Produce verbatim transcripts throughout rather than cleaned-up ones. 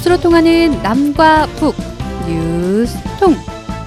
뉴스로 통하는 남과 북, 뉴스통.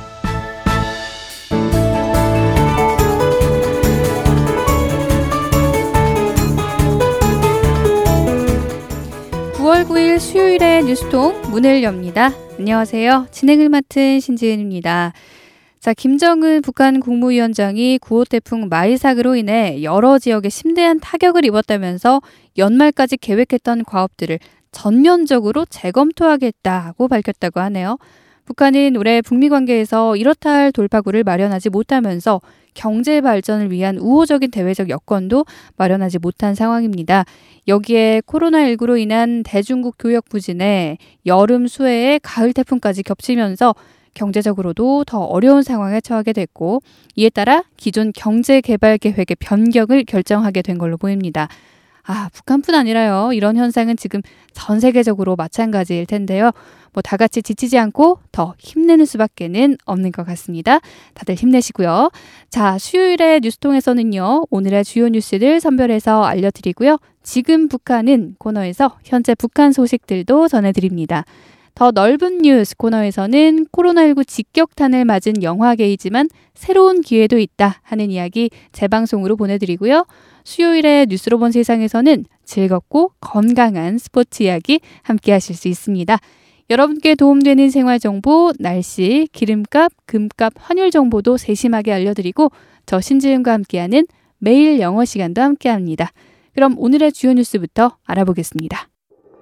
구월 구일 수요일의 뉴스통 문을 엽니다. 안녕하세요. 진행을 맡은 신지은입니다. 자, 김정은 북한 국무위원장이 구호 태풍 마이삭으로 인해 여러 지역에 심대한 타격을 입었다면서 연말까지 계획했던 과업들을 전면적으로 재검토하겠다고 밝혔다고 하네요. 북한은 올해 북미 관계에서 이렇다 할 돌파구를 마련하지 못하면서 경제 발전을 위한 우호적인 대외적 여건도 마련하지 못한 상황입니다. 여기에 코로나십구로 인한 대중국 교역 부진에 여름 수해에 가을 태풍까지 겹치면서 경제적으로도 더 어려운 상황에 처하게 됐고, 이에 따라 기존 경제개발계획의 변경을 결정하게 된 걸로 보입니다. 아, 북한뿐 아니라요. 이런 현상은 지금 전 세계적으로 마찬가지일 텐데요. 뭐 다 같이 지치지 않고 더 힘내는 수밖에는 없는 것 같습니다. 다들 힘내시고요. 자, 수요일의 뉴스통에서는요, 오늘의 주요 뉴스를 선별해서 알려드리고요. 지금 북한은 코너에서 현재 북한 소식들도 전해드립니다. 더 넓은 뉴스 코너에서는 코로나십구 직격탄을 맞은 영화계이지만 새로운 기회도 있다 하는 이야기 재방송으로 보내드리고요. 수요일에 뉴스로 본 세상에서는 즐겁고 건강한 스포츠 이야기 함께 하실 수 있습니다. 여러분께 도움되는 생활정보, 날씨, 기름값, 금값, 환율 정보도 세심하게 알려드리고 저 신지은과 함께하는 매일 영어 시간도 함께합니다. 그럼 오늘의 주요 뉴스부터 알아보겠습니다.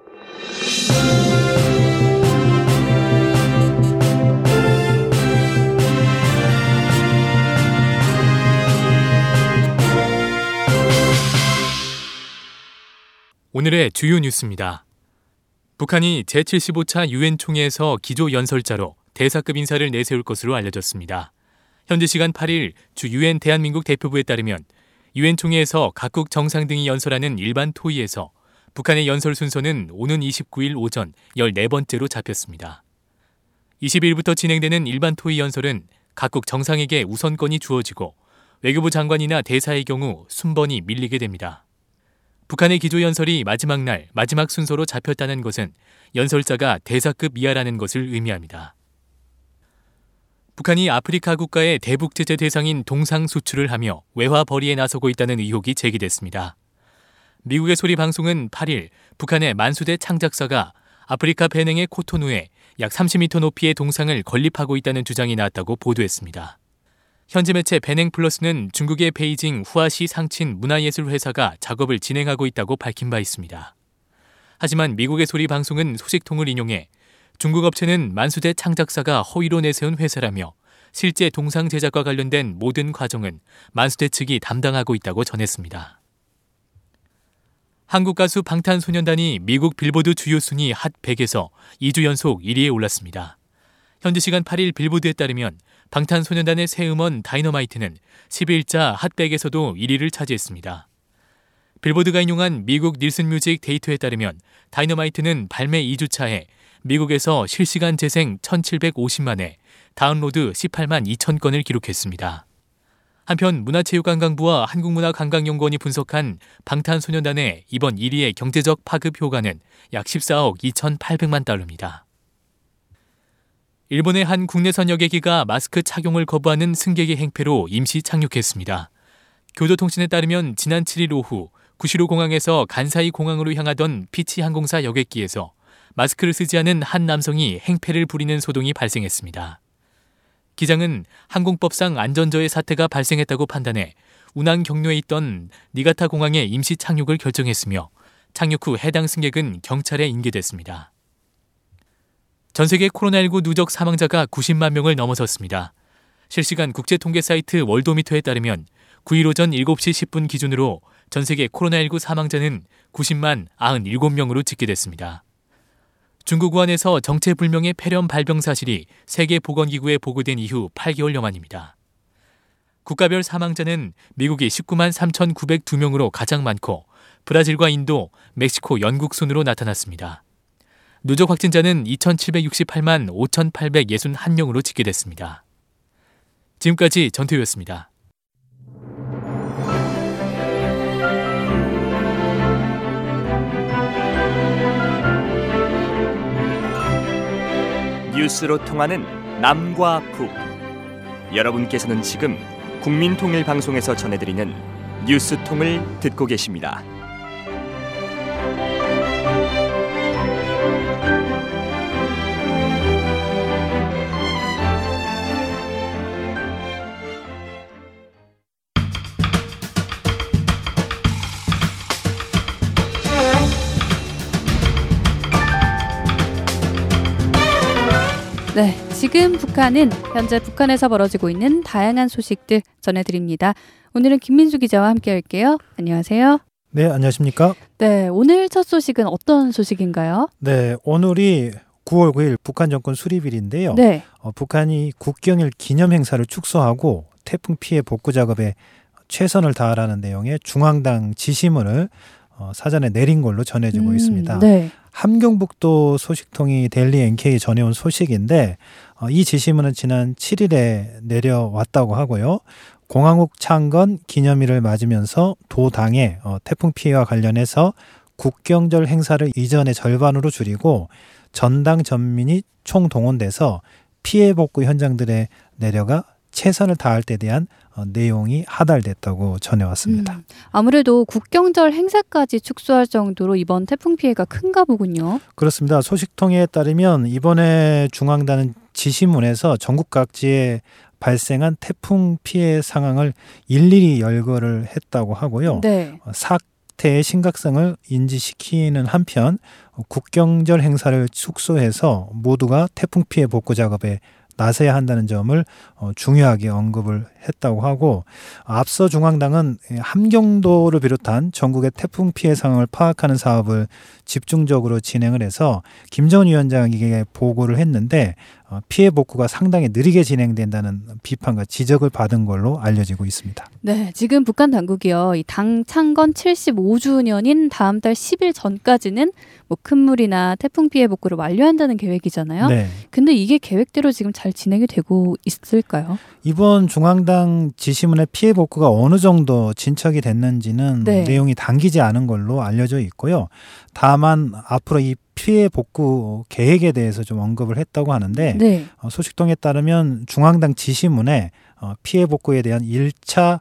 오늘의 주요 뉴스입니다. 북한이 제칠십오 차 유엔 총회에서 기조연설자로 대사급 인사를 내세울 것으로 알려졌습니다. 현지 시간 팔일 주 유엔 대한민국 대표부에 따르면 유엔 총회에서 각국 정상 등이 연설하는 일반 토의에서 북한의 연설 순서는 오는 이십구일 오전 열네 번째로 잡혔습니다. 이십일부터 진행되는 일반 토의 연설은 각국 정상에게 우선권이 주어지고 외교부 장관이나 대사의 경우 순번이 밀리게 됩니다. 북한의 기조연설이 마지막 날 마지막 순서로 잡혔다는 것은 연설자가 대사급 이하라는 것을 의미합니다. 북한이 아프리카 국가의 대북 제재 대상인 동상 수출을 하며 외화 벌이에 나서고 있다는 의혹이 제기됐습니다. 미국의 소리 방송은 팔일 북한의 만수대 창작사가 아프리카 베냉의 코토누에 약 삼십 미터 높이의 동상을 건립하고 있다는 주장이 나왔다고 보도했습니다. 현지 매체 베냉플러스는 중국의 베이징 후아시 상친 문화예술회사가 작업을 진행하고 있다고 밝힌 바 있습니다. 하지만 미국의 소리 방송은 소식통을 인용해 중국 업체는 만수대 창작사가 허위로 내세운 회사라며 실제 동상 제작과 관련된 모든 과정은 만수대 측이 담당하고 있다고 전했습니다. 한국 가수 방탄소년단이 미국 빌보드 주요 순위 핫 백에서 이 주 연속 일 위에 올랐습니다. 현지 시간 팔일 빌보드에 따르면 방탄소년단의 새 음원 다이너마이트는 십일자 핫백에서도 일 위를 차지했습니다. 빌보드가 인용한 미국 닐슨 뮤직 데이터에 따르면 다이너마이트는 발매 이 주 차에 미국에서 실시간 재생 천칠백오십만 회, 다운로드 십팔만 이천 건을 기록했습니다. 한편 문화체육관광부와 한국문화관광연구원이 분석한 방탄소년단의 이번 일 위의 경제적 파급 효과는 약 십사억 이천팔백만 달러입니다. 일본의 한 국내선 여객기가 마스크 착용을 거부하는 승객의 행패로 임시 착륙했습니다. 교도통신에 따르면 지난 칠일 오후 구시로 공항에서 간사이 공항으로 향하던 피치 항공사 여객기에서 마스크를 쓰지 않은 한 남성이 행패를 부리는 소동이 발생했습니다. 기장은 항공법상 안전저해 사태가 발생했다고 판단해 운항 경로에 있던 니가타 공항에 임시 착륙을 결정했으며 착륙 후 해당 승객은 경찰에 인계됐습니다. 전 세계 코로나십구 누적 사망자가 구십만 명을 넘어섰습니다. 실시간 국제통계 사이트 월도미터에 따르면 구일 오전 일곱 시 십 분 기준으로 전 세계 코로나십구 사망자는 구십만 구십칠 명으로 집계됐습니다. 중국 우한에서 정체불명의 폐렴 발병 사실이 세계보건기구에 보고된 이후 팔 개월여 만입니다. 국가별 사망자는 미국이 십구만 삼천구백이 명으로 가장 많고 브라질과 인도, 멕시코, 영국 순으로 나타났습니다. 누적 확진자는 이천칠백육십팔만 오천팔백육십일 명으로 집계됐습니다. 지금까지 전태우였습니다. 뉴스로 통하는 남과 북. 여러분께서는 지금 국민통일방송에서 전해드리는 뉴스통을 듣고 계십니다. 네, 지금 북한은 현재 북한에서 벌어지고 있는 다양한 소식들 전해드립니다. 오늘은 김민수 기자와 함께 할게요. 안녕하세요. 네, 안녕하십니까? 네, 오늘 첫 소식은 어떤 소식인가요? 네, 오늘이 구월 구일 북한 정권 수립일인데요. 네. 어, 북한이 국경일 기념 행사를 축소하고 태풍 피해 복구 작업에 최선을 다하라는 내용의 중앙당 지시문을 어, 사전에 내린 걸로 전해지고 음, 있습니다. 네. 함경북도 소식통이 데일리 엔케이 전해온 소식인데 어, 이 지시문은 지난 칠일에 내려왔다고 하고요. 공항국 창건 기념일을 맞으면서 도당에 어, 태풍 피해와 관련해서 국경절 행사를 이전의 절반으로 줄이고 전당 전민이 총동원돼서 피해 복구 현장들에 내려가 최선을 다할 때 대한 어, 내용이 하달됐다고 전해왔습니다. 음, 아무래도 국경절 행사까지 축소할 정도로 이번 태풍 피해가 큰가 보군요. 그렇습니다. 소식통에 따르면 이번에 중앙단은 지시문에서 전국 각지에 발생한 태풍 피해 상황을 일일이 열거를 했다고 하고요. 네. 어, 사태의 심각성을 인지시키는 한편 국경절 행사를 축소해서 모두가 태풍 피해 복구 작업에 나서야 한다는 점을 어, 중요하게 언급을 했다고 하고 앞서 중앙당은 함경도를 비롯한 전국의 태풍 피해 상황을 파악하는 사업을 집중적으로 진행을 해서 김정은 위원장에게 보고를 했는데 어, 피해 복구가 상당히 느리게 진행된다는 비판과 지적을 받은 걸로 알려지고 있습니다. 네, 지금 북한 당국이요. 이 당 창건 칠십오 주년인 다음 달 십 일 전까지는 뭐 큰 물이나 태풍 피해 복구를 완료한다는 계획이잖아요. 네. 근데 이게 계획대로 지금 잘 진행이 되고 있을까요? 이번 중앙당 지시문의 피해 복구가 어느 정도 진척이 됐는지는 네. 내용이 당기지 않은 걸로 알려져 있고요. 다만 앞으로 이 피해 복구 계획에 대해서 좀 언급을 했다고 하는데 네. 어, 소식통에 따르면 중앙당 지시문에 어, 피해 복구에 대한 일 차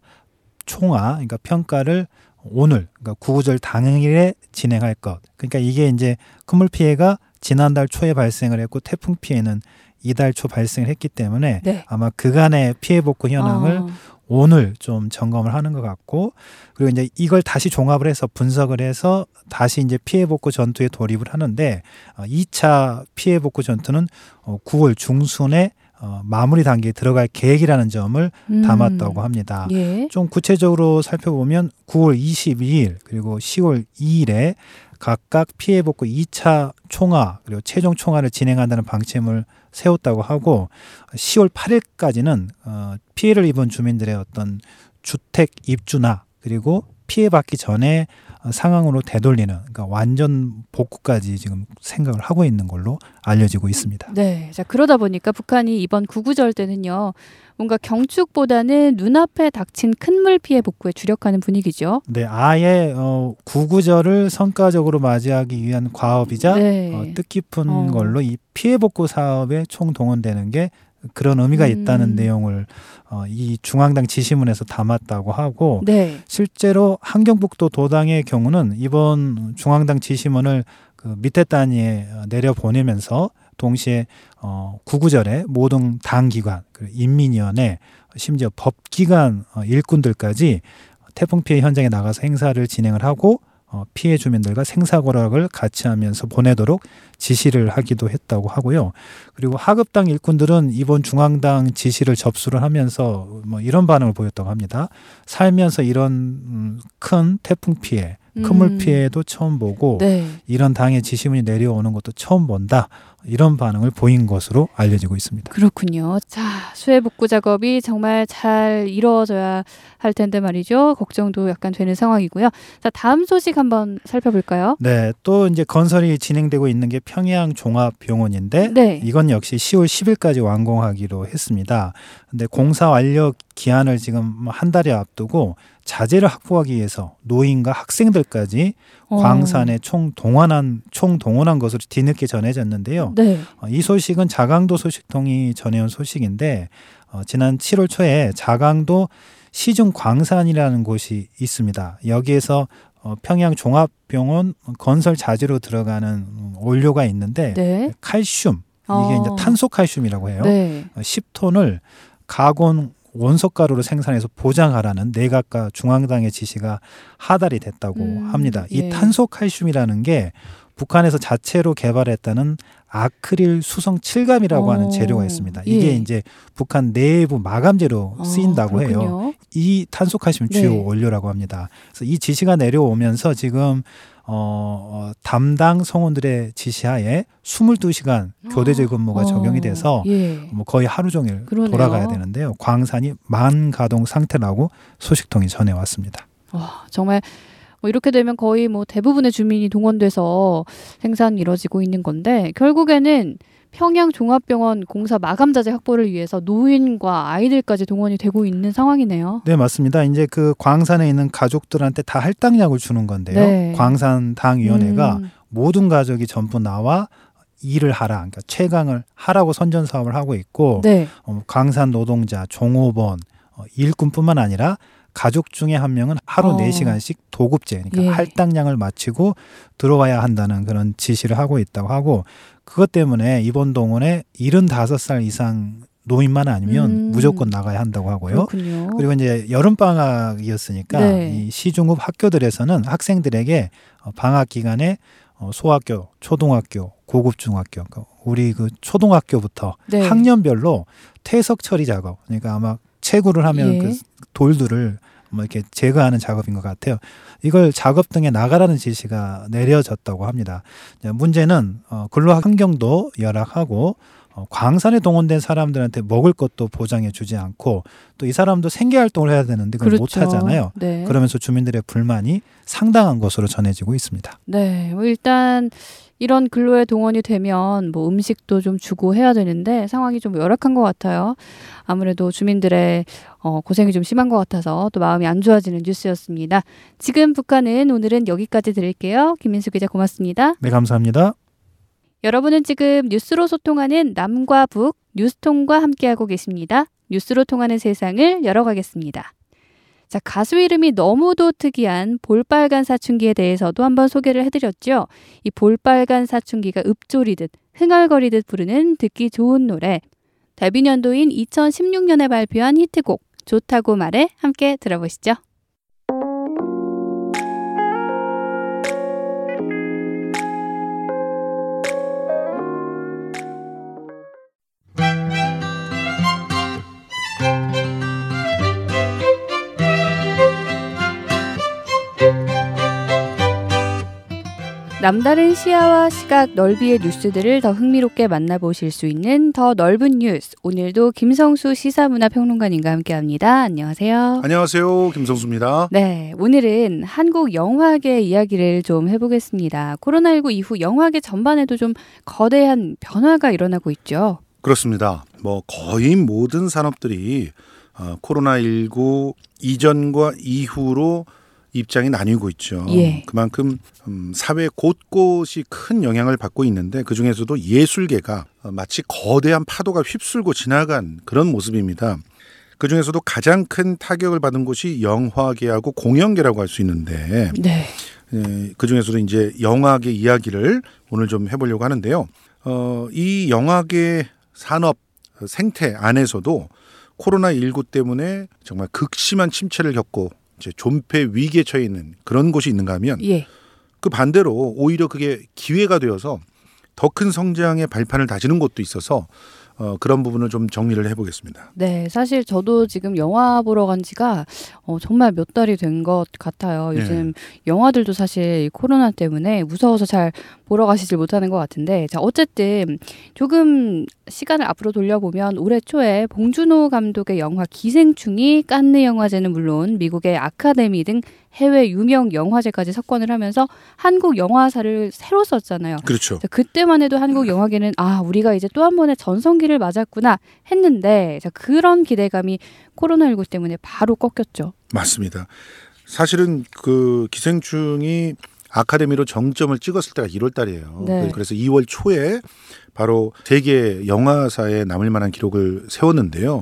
총화, 그러니까 평가를 오늘, 그러니까 구구절 당일에 진행할 것. 그러니까 이게 이제 큰물 피해가 지난달 초에 발생을 했고 태풍 피해는 이달 초 발생을 했기 때문에 네. 아마 그간의 피해 복구 현황을 어. 오늘 좀 점검을 하는 것 같고 그리고 이제 이걸 다시 종합을 해서 분석을 해서 다시 이제 피해 복구 전투에 돌입을 하는데 이 차 피해 복구 전투는 구월 중순에 어, 마무리 단계에 들어갈 계획이라는 점을 음. 담았다고 합니다. 예. 좀 구체적으로 살펴보면 구월 이십이일 그리고 시월 이일에 각각 피해 복구 이 차 총화 그리고 최종 총화를 진행한다는 방침을 세웠다고 하고 시월 팔일까지는 어, 피해를 입은 주민들의 어떤 주택 입주나 그리고 피해받기 전에 상황으로 되돌리는 그러니까 완전 복구까지 지금 생각을 하고 있는 걸로 알려지고 있습니다. 네, 자 그러다 보니까 북한이 이번 구구절 때는요, 뭔가 경축보다는 눈앞에 닥친 큰 물 피해 복구에 주력하는 분위기죠. 네, 아예 어, 구구절을 성과적으로 맞이하기 위한 과업이자 네. 어, 뜻깊은 어. 걸로 이 피해 복구 사업에 총동원되는 게 그런 의미가 있다는 음. 내용을 어, 이 중앙당 지시문에서 담았다고 하고 네. 실제로 함경북도 도당의 경우는 이번 중앙당 지시문을 그 밑에 단위에 내려보내면서 동시에 어, 구구절에 모든 당기관, 그리고 인민위원회, 심지어 법기관 어, 일꾼들까지 태풍 피해 현장에 나가서 행사를 진행을 하고 어, 피해 주민들과 생사고락을 같이 하면서 보내도록 지시를 하기도 했다고 하고요. 그리고 하급당 일꾼들은 이번 중앙당 지시를 접수를 하면서 뭐 이런 반응을 보였다고 합니다. 살면서 이런 음, 큰 태풍 피해, 큰 물 음. 피해도 처음 보고 네. 이런 당의 지시문이 내려오는 것도 처음 본다. 이런 반응을 보인 것으로 알려지고 있습니다. 그렇군요. 자, 수해 복구 작업이 정말 잘 이루어져야 할 텐데 말이죠. 걱정도 약간 되는 상황이고요. 자, 다음 소식 한번 살펴볼까요? 네, 또 이제 건설이 진행되고 있는 게 평양 종합병원인데 네. 이건 역시 시월 십일까지 완공하기로 했습니다. 근데 공사 완료 기한을 지금 한 달에 앞두고 자재를 확보하기 위해서 노인과 학생들까지 어. 광산에 총 동원한 총 동원한 것으로 뒤늦게 전해졌는데요. 네. 어, 이 소식은 자강도 소식통이 전해온 소식인데 어, 지난 칠월 초에 자강도 시중광산이라는 곳이 있습니다. 여기에서 어, 평양 종합병원 건설 자재로 들어가는 원료가 있는데 네. 칼슘, 이게 어. 이제 탄소칼슘이라고 해요. 네. 어, 십 톤을 가공 원석가루로 생산해서 보장하라는 내각과 중앙당의 지시가 하달이 됐다고 음, 합니다. 이 예. 탄소칼슘이라는 게 북한에서 자체로 개발했다는 아크릴 수성 칠감이라고 어, 하는 재료가 있습니다. 이게 예. 이제 북한 내부 마감재로 쓰인다고 아, 해요. 그렇군요. 이 탄소칼슘 주요 네. 원료라고 합니다. 그래서 이 지시가 내려오면서 지금 어, 어, 담당 성원들의 지시하에 이십이 시간 교대제 근무가 어, 적용이 돼서 예. 뭐 거의 하루 종일 그러네요. 돌아가야 되는데요. 광산이 만가동 상태라고 소식통이 전해왔습니다. 와, 정말 뭐 이렇게 되면 거의 뭐 대부분의 주민이 동원돼서 생산이 이루어지고 있는 건데 결국에는 평양 종합병원 공사 마감자재 확보를 위해서 노인과 아이들까지 동원이 되고 있는 상황이네요. 네, 맞습니다. 이제 그 광산에 있는 가족들한테 다 할당약을 주는 건데요. 네. 광산당위원회가 음, 모든 가족이 전부 나와 일을 하라, 그러니까 채광을 하라고 선전 사업을 하고 있고 네. 어, 광산 노동자, 종업원, 어, 일꾼뿐만 아니라 가족 중에 한 명은 하루 어. 네 시간씩 도급제, 그러니까 예. 할당량을 마치고 들어와야 한다는 그런 지시를 하고 있다고 하고 그것 때문에 이번 동원에 칠십오 살 이상 노인만 아니면 음. 무조건 나가야 한다고 하고요. 그렇군요. 그리고 이제 여름방학이었으니까 네. 이 시중급 학교들에서는 학생들에게 어, 방학 기간에 어, 소학교, 초등학교, 고급 중학교, 그러니까 우리 그 초등학교부터 네. 학년별로 퇴석 처리 작업, 그러니까 아마 채굴을 하면 예. 그 돌들을 뭐 이렇게 제거하는 작업인 것 같아요. 이걸 작업 등에 나가라는 지시가 내려졌다고 합니다. 문제는 어, 근로 환경도 열악하고 어, 광산에 동원된 사람들한테 먹을 것도 보장해 주지 않고 또 이 사람도 생계 활동을 해야 되는데 그걸 그렇죠. 못 하잖아요. 네. 그러면서 주민들의 불만이 상당한 것으로 전해지고 있습니다. 네, 뭐 일단 이런 근로에 동원이 되면 뭐 음식도 좀 주고 해야 되는데 상황이 좀 열악한 것 같아요. 아무래도 주민들의 어, 고생이 좀 심한 것 같아서 또 마음이 안 좋아지는 뉴스였습니다. 지금 북한은 오늘은 여기까지 드릴게요. 김민수 기자 고맙습니다. 네, 감사합니다. 여러분은 지금 뉴스로 소통하는 남과 북 뉴스통과 함께하고 계십니다. 뉴스로 통하는 세상을 열어가겠습니다. 자, 가수 이름이 너무도 특이한 볼빨간 사춘기에 대해서도 한번 소개를 해드렸죠. 이 볼빨간 사춘기가 읊조리듯 흥얼거리듯 부르는 듣기 좋은 노래. 데뷔 년도인 이천십육 년에 발표한 히트곡 좋다고 말해 함께 들어보시죠. 남다른 시야와 시각 넓이의 뉴스들을 더 흥미롭게 만나보실 수 있는 더 넓은 뉴스. 오늘도 김성수 시사문화평론가님과 함께합니다. 안녕하세요. 안녕하세요. 김성수입니다. 네, 오늘은 한국 영화계 이야기를 좀 해보겠습니다. 코로나십구 이후 영화계 전반에도 좀 거대한 변화가 일어나고 있죠. 그렇습니다. 뭐 거의 모든 산업들이 어, 코로나십구 이전과 이후로 입장이 나뉘고 있죠. 예. 그만큼 음, 사회 곳곳이 큰 영향을 받고 있는데 그중에서도 예술계가 어, 마치 거대한 파도가 휩쓸고 지나간 그런 모습입니다. 그중에서도 가장 큰 타격을 받은 곳이 영화계하고 공연계라고 할 수 있는데 네. 예, 그중에서도 이제 영화계 이야기를 오늘 좀 해보려고 하는데요. 어, 이 영화계 산업 생태 안에서도 코로나십구 때문에 정말 극심한 침체를 겪고 이제 존폐 위기에 처해 있는 그런 곳이 있는가 하면 예. 그 반대로 오히려 그게 기회가 되어서 더 큰 성장의 발판을 다지는 곳도 있어서 어, 그런 부분을 좀 정리를 해보겠습니다. 네, 사실 저도 지금 영화 보러 간 지가 어, 정말 몇 달이 된 것 같아요. 요즘 네. 영화들도 사실 코로나 때문에 무서워서 잘 보러 가시질 못하는 것 같은데, 자, 어쨌든 조금 시간을 앞으로 돌려보면 올해 초에 봉준호 감독의 영화 기생충이 칸느 영화제는 물론 미국의 아카데미 등 해외 유명 영화제까지 석권을 하면서 한국 영화사를 새로 썼잖아요. 그렇죠. 자, 그때만 해도 한국 영화계는 아, 우리가 이제 또 한 번의 전성기를 맞았구나 했는데, 자, 그런 기대감이 코로나십구 때문에 바로 꺾였죠. 맞습니다. 사실은 그 기생충이 아카데미로 정점을 찍었을 때가 일월 달이에요. 네. 그래서 이월 초에 바로 세계 영화사에 남을 만한 기록을 세웠는데요.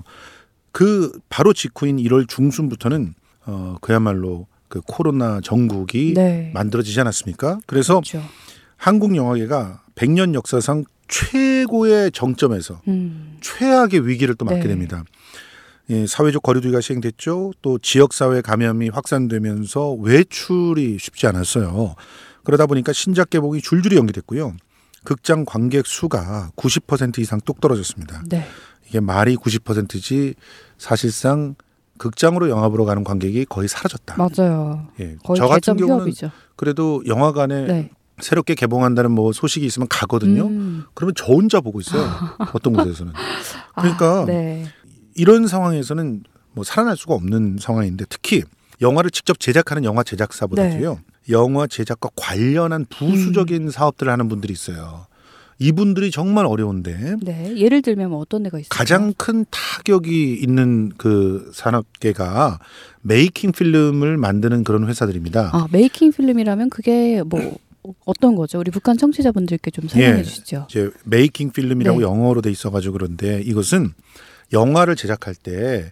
그 바로 직후인 일월 중순부터는 어, 그야말로 그 코로나 정국이 네. 만들어지지 않았습니까? 그래서 그렇죠. 한국 영화계가 백 년 역사상 최고의 정점에서 음. 최악의 위기를 또 맞게 네. 됩니다. 예, 사회적 거리두기가 시행됐죠. 또 지역사회 감염이 확산되면서 외출이 쉽지 않았어요. 그러다 보니까 신작 개봉이 줄줄이 연기됐고요. 극장 관객 수가 구십 퍼센트 이상 뚝 떨어졌습니다. 네. 이게 말이 구십 퍼센트지 사실상 극장으로 영화 보러 가는 관객이 거의 사라졌다. 맞아요. 예, 거의 저 같은 개점 경우는 휴업이죠. 그래도 영화관에 네. 새롭게 개봉한다는 뭐 소식이 있으면 가거든요. 음. 그러면 저 혼자 보고 있어요. 어떤 곳에서는. 그러니까 아, 네. 이런 상황에서는 뭐 살아날 수가 없는 상황인데 특히 영화를 직접 제작하는 영화 제작사보다도요. 네. 영화 제작과 관련한 부수적인 음. 사업들을 하는 분들이 있어요. 이분들이 정말 어려운데 네. 예를 들면 뭐 어떤 데가 있어요? 가장 큰 타격이 있는 그 산업계가 메이킹 필름을 만드는 그런 회사들입니다. 아, 메이킹 필름이라면 그게 뭐 어떤 거죠? 우리 북한 청취자분들께 좀 설명해 예. 주시죠. 이제 메이킹 필름이라고 네. 영어로 돼 있어가지고 그런데 이것은 영화를 제작할 때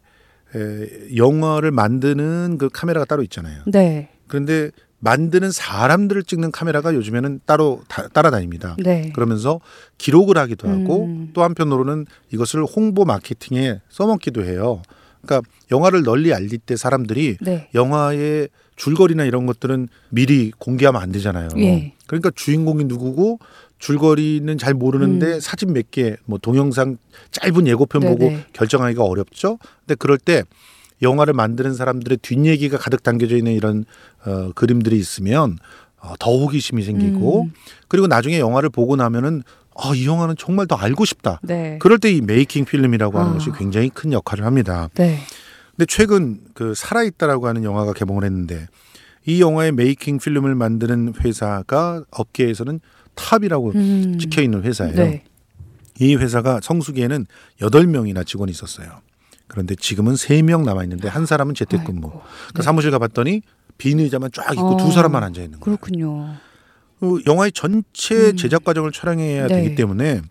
에, 영화를 만드는 그 카메라가 따로 있잖아요. 네. 그런데 만드는 사람들을 찍는 카메라가 요즘에는 따로 다, 따라다닙니다. 네. 그러면서 기록을 하기도 하고 음. 또 한편으로는 이것을 홍보 마케팅에 써먹기도 해요. 그러니까 영화를 널리 알릴 때 사람들이 네. 영화의 줄거리나 이런 것들은 미리 공개하면 안 되잖아요. 예. 그러니까 주인공이 누구고 줄거리는 잘 모르는데 음. 사진 몇 개, 뭐 동영상 짧은 예고편 네네. 보고 결정하기가 어렵죠. 근데 그럴 때 영화를 만드는 사람들의 뒷얘기가 가득 담겨져 있는 이런 어, 그림들이 있으면 어, 더 호기심이 생기고 음. 그리고 나중에 영화를 보고 나면은 아, 이 영화는 정말 더 알고 싶다. 네. 그럴 때 이 메이킹 필름이라고 하는 아. 것이 굉장히 큰 역할을 합니다. 네. 근데 최근 그 살아있다라고 하는 영화가 개봉을 했는데 이 영화의 메이킹 필름을 만드는 회사가 업계에서는 탑이라고 음. 찍혀 있는 회사예요. 네. 이 회사가 성수기에는 여덟 명이나 직원이 있었어요. 그런데 지금은 세 명 남아 있는데 한 사람은 재택근무. 아이고. 그 네. 사무실 가봤더니 빈 의자만 쫙 있고 어. 두 사람만 앉아 있는 거예요. 그렇군요. 그 영화의 전체 음. 제작 과정을 촬영해야 네. 되기 때문에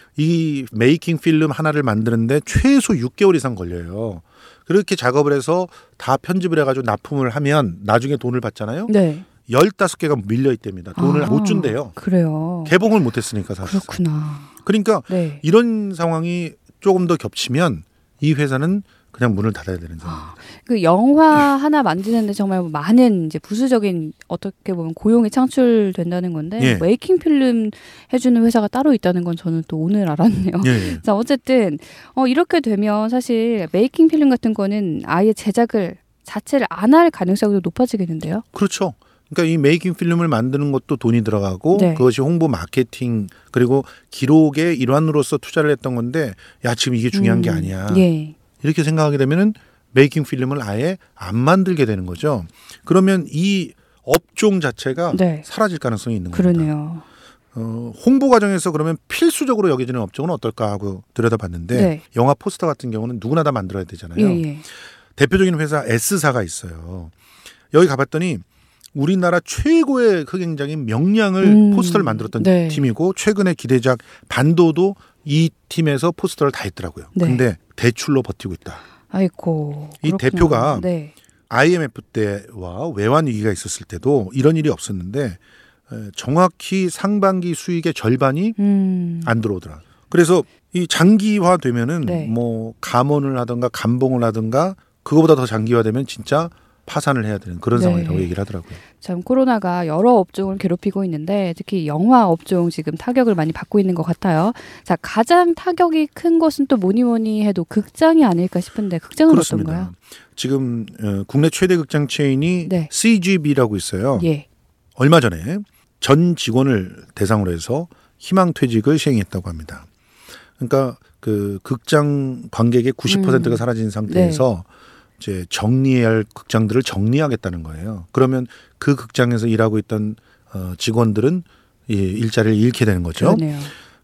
이 메이킹 필름 하나를 만드는데 최소 육 개월 이상 걸려요. 그렇게 작업을 해서 다 편집을 해가지고 납품을 하면 나중에 돈을 받잖아요. 네. 열다섯 개가 밀려 있답니다. 돈을 아, 못 준대요. 그래요. 개봉을 못했으니까 사실. 그렇구나. 그러니까 네. 이런 상황이 조금 더 겹치면 이 회사는 그냥 문을 닫아야 되는 상황입니다. 그 영화 하나 만드는데 정말 많은 이제 부수적인 어떻게 보면 고용이 창출된다는 건데 예. 메이킹 필름 해주는 회사가 따로 있다는 건 저는 또 오늘 알았네요. 예, 예. 자, 어쨌든 어, 이렇게 되면 사실 메이킹 필름 같은 거는 아예 제작을 자체를 안 할 가능성도 높아지겠는데요. 그렇죠. 그러니까 이 메이킹 필름을 만드는 것도 돈이 들어가고 네. 그것이 홍보 마케팅 그리고 기록의 일환으로서 투자를 했던 건데 야 지금 이게 중요한 음, 게 아니야. 예. 이렇게 생각하게 되면은 메이킹 필름을 아예 안 만들게 되는 거죠. 그러면 이 업종 자체가 네. 사라질 가능성이 있는 겁니다. 그러네요. 어, 홍보 과정에서 그러면 필수적으로 여겨지는 업종은 어떨까 하고 들여다봤는데 네. 영화 포스터 같은 경우는 누구나 다 만들어야 되잖아요. 예, 예. 대표적인 회사 S사가 있어요. 여기 가봤더니 우리나라 최고의 흑행장인 명량을 음, 포스터를 만들었던 네. 팀이고 최근에 기대작 반도도 이 팀에서 포스터를 다 했더라고요. 네. 근데 대출로 버티고 있다. 아이고. 이 그렇구나. 대표가 네. 아이엠에프 때와 외환 위기가 있었을 때도 이런 일이 없었는데 정확히 상반기 수익의 절반이 음. 안 들어오더라. 그래서 이 장기화되면은 네. 뭐 감원을 하든가 감봉을 하든가 그거보다 더 장기화되면 진짜 파산을 해야 되는 그런 네. 상황이라고 얘기를 하더라고요. 참 코로나가 여러 업종을 괴롭히고 있는데 특히 영화 업종 지금 타격을 많이 받고 있는 것 같아요. 자, 가장 타격이 큰 것은 또 뭐니 뭐니 해도 극장이 아닐까 싶은데 극장은 그렇습니다. 어떤가요? 지금 어, 국내 최대 극장 체인이 네. 씨지비라고 있어요. 예. 얼마 전에 전 직원을 대상으로 해서 희망퇴직을 시행했다고 합니다. 그러니까 그 극장 관객의 구십 퍼센트가 음. 사라진 상태에서 이제 정리해야 할 극장들을 정리하겠다는 거예요. 그러면 그 극장에서 일하고 있던 어, 직원들은 이 일자리를 잃게 되는 거죠. 그러네요.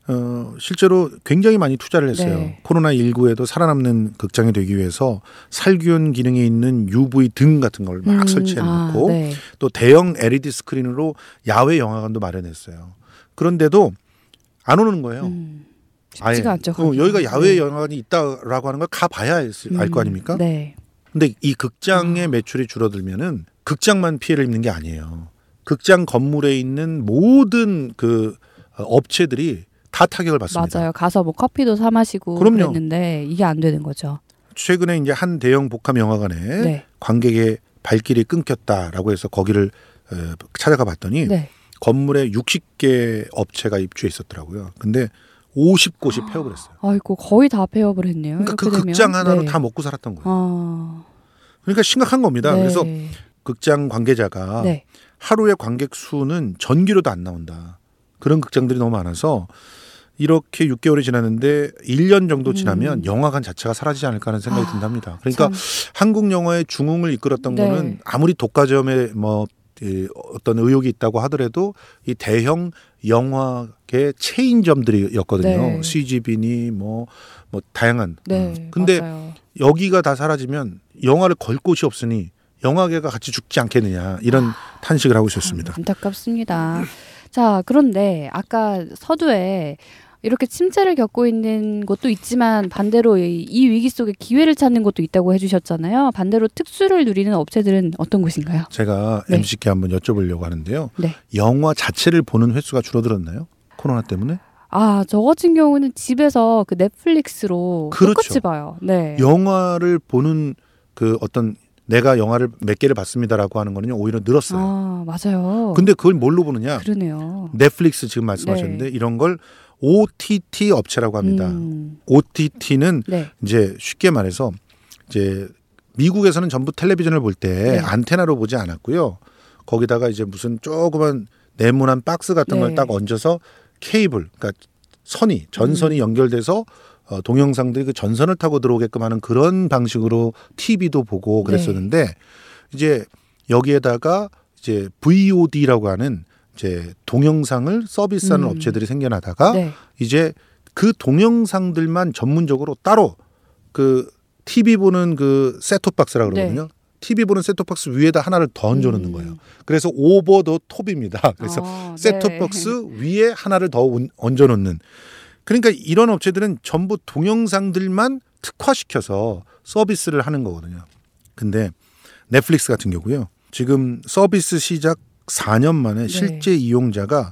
어, 실제로 굉장히 많이 투자를 했어요. 네. 코로나십구에도 살아남는 극장이 되기 위해서 살균 기능이 있는 유브이 등 같은 걸 막 음, 설치해 놓고 아, 네. 또 대형 엘이디 스크린으로 야외 영화관도 마련했어요. 그런데도 안 오는 거예요. 음, 쉽지가 않죠. 어, 여기가 야외 네. 영화관이 있다라고 하는 걸 가봐야 알 거 음, 아닙니까? 네. 근데 이 극장의 매출이 줄어들면은 극장만 피해를 입는 게 아니에요. 극장 건물에 있는 모든 그 업체들이 다 타격을 받습니다. 맞아요. 가서 뭐 커피도 사 마시고 그럼요. 그랬는데 이게 안 되는 거죠. 최근에 이제 한 대형 복합 영화관에 네. 관객의 발길이 끊겼다라고 해서 거기를 어, 찾아가 봤더니 네. 건물에 육십 개 업체가 입주해 있었더라고요. 근데 오십 곳이 폐업을 했어요. 아이고 거의 다 폐업을 했네요. 그러니까 그 이렇게 되면. 극장 하나로 네. 다 먹고 살았던 거예요. 아, 그러니까 심각한 겁니다. 네. 그래서 극장 관계자가 네. 하루의 관객 수는 전기료도 안 나온다. 그런 극장들이 너무 많아서 이렇게 육 개월이 지났는데 일 년 정도 지나면 음. 영화관 자체가 사라지지 않을까 하는 생각이 아, 든답니다. 그러니까 참. 한국 영화의 중흥을 이끌었던 네. 거는 아무리 독과점에 뭐 이 어떤 의혹이 있다고 하더라도 이 대형 영화계 체인점들이었거든요. 네. 씨지비니 뭐, 뭐 다양한. 네. 음. 근데 맞아요. 여기가 다 사라지면 영화를 걸 곳이 없으니 영화계가 같이 죽지 않겠느냐 이런 아, 탄식을 하고 있었습니다. 안타깝습니다. 자, 그런데 아까 서두에 이렇게 침체를 겪고 있는 곳도 있지만 반대로 이, 이 위기 속에 기회를 찾는 곳도 있다고 해주셨잖아요. 반대로 특수를 누리는 업체들은 어떤 곳인가요? 제가 네. 엠씨께 한번 여쭤보려고 하는데요. 네. 영화 자체를 보는 횟수가 줄어들었나요? 코로나 때문에? 아, 저 같은 경우는 집에서 그 넷플릭스로 그렇죠. 똑같이 봐요. 네. 영화를 보는 그 어떤 내가 영화를 몇 개를 봤습니다라고 하는 거는요 오히려 늘었어요. 아, 맞아요. 근데 그걸 뭘로 보느냐? 그러네요. 넷플릭스 지금 말씀하셨는데 네. 이런 걸 오티티 업체라고 합니다. 음, 오티티는 네. 이제 쉽게 말해서 이제 미국에서는 전부 텔레비전을 볼 때 네. 안테나로 보지 않았고요. 거기다가 이제 무슨 조그만 네모난 박스 같은 네. 걸 딱 얹어서 케이블, 그러니까 선이 전선이 음. 연결돼서 어, 동영상들이 그 전선을 타고 들어오게끔 하는 그런 방식으로 티비도 보고 그랬었는데 네. 이제 여기에다가 이제 브이오디라고 하는 이제 동영상을 서비스하는 음. 업체들이 생겨나다가 네. 이제 그 동영상들만 전문적으로 따로 그 티비 보는 그 셋톱박스라 그러거든요. 네. 티비 보는 셋톱박스 위에다 하나를 더 얹어 놓는 음. 거예요. 그래서 오버 더 톱입니다. 그래서 아, 셋톱박스 네. 위에 하나를 더 얹어 놓는. 그러니까 이런 업체들은 전부 동영상들만 특화시켜서 서비스를 하는 거거든요. 근데 넷플릭스 같은 경우요. 지금 서비스 시작 사 년 만에 네. 실제 이용자가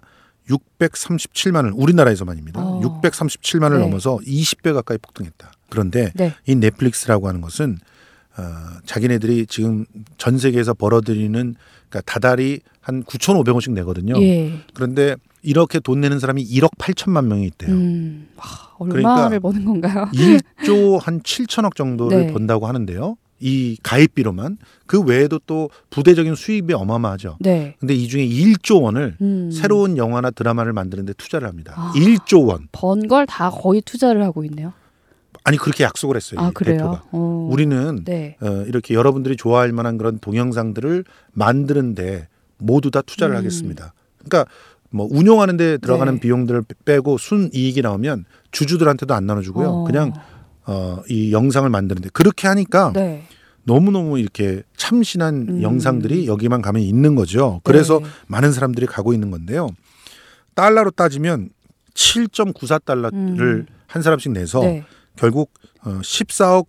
육백삼십칠만을 우리나라에서만입니다. 어. 육백삼십칠만을 네. 넘어서 이십 배 가까이 폭등했다. 그런데 네. 이 넷플릭스라고 하는 것은 어, 자기네들이 지금 전 세계에서 벌어들이는 그러니까 다달이 한 구천오백 원씩 내거든요. 예. 그런데 이렇게 돈 내는 사람이 일억 팔천만 명이 있대요. 음, 와, 얼마를 그러니까 버는 건가요? 일조 한 칠천억 정도를 네. 번다고 하는데요. 이 가입비로만. 그 외에도 또 부대적인 수입이 어마어마하죠. 네. 근데 이 중에 일조 원을 음, 새로운 영화나 드라마를 만드는 데 투자를 합니다. 아. 일조 원. 번 걸 다 거의 투자를 하고 있네요. 아니 그렇게 약속을 했어요. 아, 이 그래요? 대표가. 어. 우리는 네. 어, 이렇게 여러분들이 좋아할 만한 그런 동영상들을 만드는데 모두 다 투자를 음. 하겠습니다. 그러니까 뭐 운영하는 데 들어가는 네. 비용들을 빼고 순이익이 나오면 주주들한테도 안 나눠주고요. 어. 그냥 어, 이 영상을 만드는데 그렇게 하니까 네. 너무너무 이렇게 참신한 음. 영상들이 여기만 가면 있는 거죠. 그래서 네. 많은 사람들이 가고 있는 건데요. 달러로 따지면 칠 점 구사 달러를 음. 한 사람씩 내서 네. 결국 어, 십사억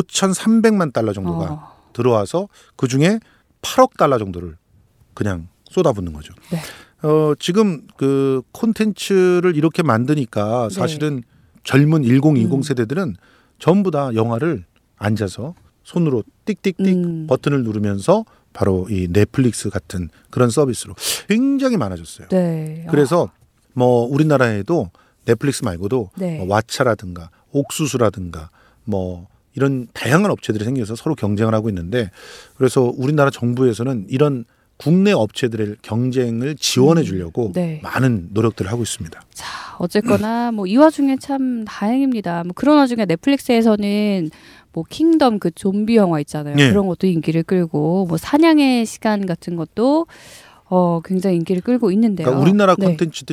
오천삼백만 달러 정도가 어. 들어와서 그중에 팔억 달러 정도를 그냥 쏟아붓는 거죠. 네. 어, 지금 그 콘텐츠를 이렇게 만드니까 사실은 젊은 일공이공 음. 세대들은 전부 다 영화를 앉아서 손으로 띡띡띡 음. 버튼을 누르면서 바로 이 넷플릭스 같은 그런 서비스로 굉장히 많아졌어요. 네. 그래서 뭐 우리나라에도 넷플릭스 말고도 네. 뭐 왓챠라든가 옥수수라든가 뭐 이런 다양한 업체들이 생겨서 서로 경쟁을 하고 있는데 그래서 우리나라 정부에서는 이런 국내 업체들의 경쟁을 지원해 주려고 음, 네. 많은 노력들을 하고 있습니다. 자, 어쨌거나 뭐 이 와중에 참 다행입니다. 뭐 그런 와중에 넷플릭스에서는 뭐 킹덤 그 좀비 영화 있잖아요. 네. 그런 것도 인기를 끌고 뭐 사냥의 시간 같은 것도 어 굉장히 인기를 끌고 있는데요. 그러니까 우리나라 네. 콘텐츠들이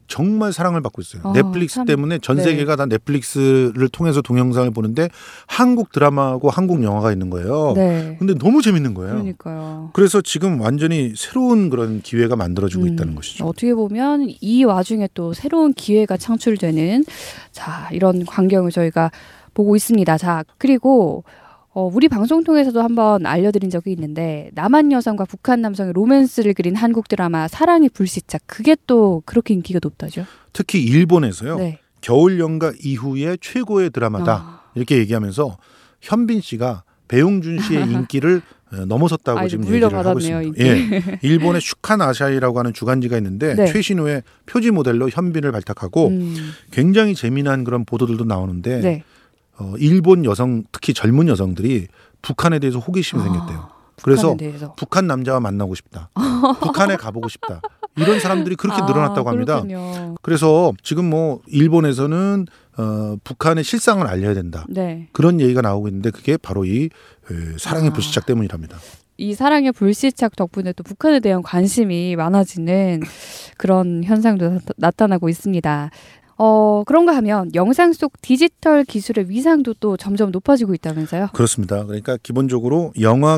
정말 사랑을 받고 있어요. 어, 넷플릭스 참, 때문에 전 네. 세계가 다 넷플릭스를 통해서 동영상을 보는데 한국 드라마하고 한국 영화가 있는 거예요. 네. 근데 너무 재밌는 거예요. 그러니까요. 그래서 지금 완전히 새로운 그런 기회가 만들어지고 음, 있다는 것이죠. 어떻게 보면 이 와중에 또 새로운 기회가 창출되는 자 이런 광경을 저희가 보고 있습니다. 자 그리고 어, 우리 방송 통해서도 한번 알려드린 적이 있는데 남한 여성과 북한 남성의 로맨스를 그린 한국 드라마 사랑의 불시착 그게 또 그렇게 인기가 높다죠. 특히 일본에서요. 네. 겨울 연가 이후의 최고의 드라마다 아. 이렇게 얘기하면서 현빈 씨가 배용준 씨의 인기를 넘어섰다고 아, 지금 얘기를 하고 물려받았네요, 있습니다. 예, 일본의 슈칸 아샤이라고 하는 주간지가 있는데 네. 최신호의 표지 모델로 현빈을 발탁하고 음, 굉장히 재미난 그런 보도들도 나오는데 네. 어, 일본 여성 특히 젊은 여성들이 북한에 대해서 호기심이 아, 생겼대요. 그래서 북한에 대해서. 북한 남자와 만나고 싶다. 북한에 가보고 싶다. 이런 사람들이 그렇게 아, 늘어났다고 합니다. 그렇군요. 그래서 지금 뭐 일본에서는 어, 북한의 실상을 알려야 된다. 네. 그런 얘기가 나오고 있는데 그게 바로 이 에, 사랑의 아. 불시착 때문이랍니다. 이 사랑의 불시착 덕분에 또 북한에 대한 관심이 많아지는 그런 현상도 나- 나타나고 있습니다. 어, 그런가 하면 영상 속 디지털 기술의 위상도 또 점점 높아지고 있다면서요? 그렇습니다. 그러니까 기본적으로